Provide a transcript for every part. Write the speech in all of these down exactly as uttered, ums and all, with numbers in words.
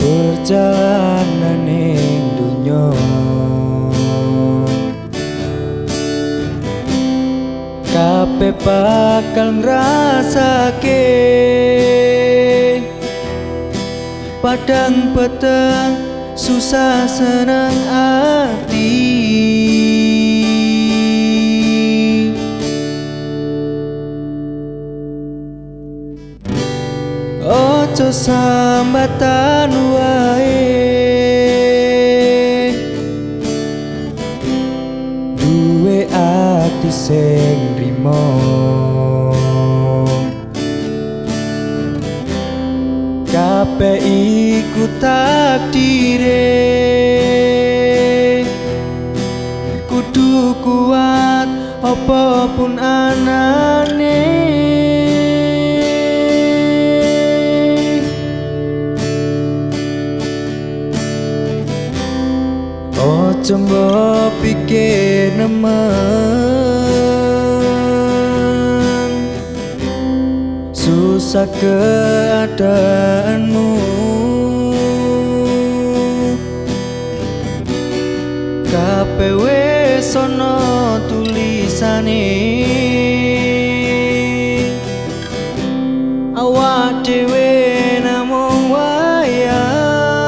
perjalanan ning dunya kabeh bakal ngrasake padang peteng susah senang hati. Ojo sambatan wae duwe ati sing rimo kabeh iku takdire kudu kuat apa pun anane. Ojo mbok pikir nemen susah keadaanmu kabeh wis ana tulisane awak dhewe namung wayang.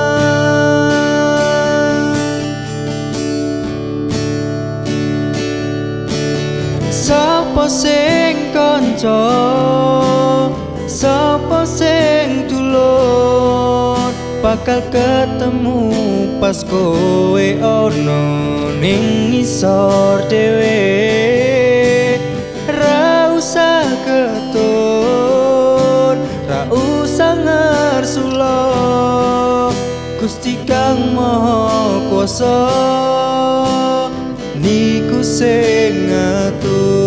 Sapa sing kanca, sapa sing tulur bakal ketemu pas kowe ana ning ngisor dhewe. Ra usah ketut, ra usah ngersula, Gusti Kang Maha Kuwasa niku sing ngatur.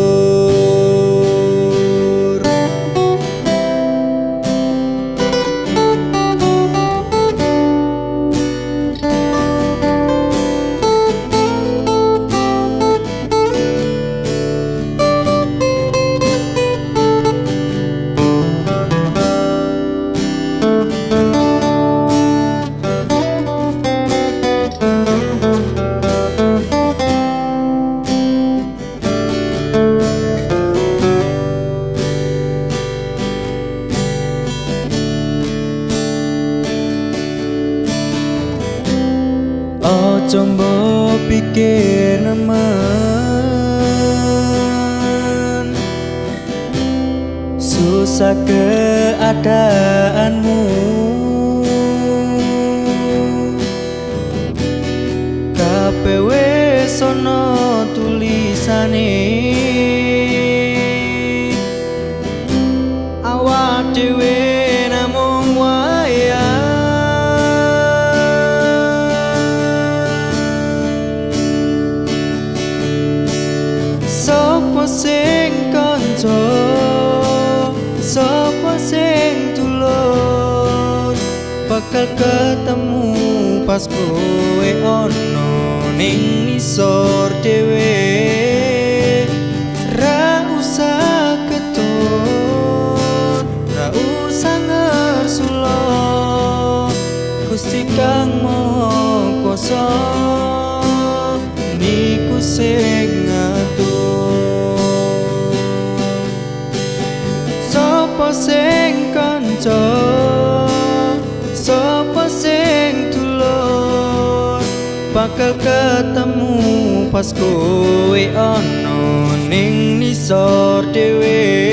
Ojo mbok pikir nemen susah keadaanmu kabeh wis ana tulisane awak dhewe namung wayang. Sapa sing kanca, sapa sing tulur bakal ketemu pas kowe ana ning ngisor dhewe. Ra usah ketut, ra usah ngersula, Gusti Kang Maha Kuwasa niku sing sapa sing kanca, sapa sing tulur bakal ketemu pas kowe ana ning nisor dhewe.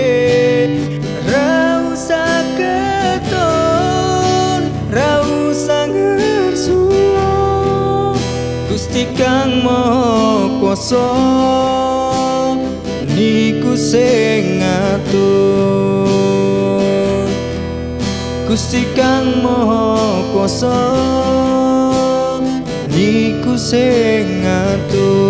Ra usah ketun, ra usah ngersula, Gusti Kang Maha Kuwasa niku sing ngatur. Gusti Kang Maha Kuwasa niku sing ngatur.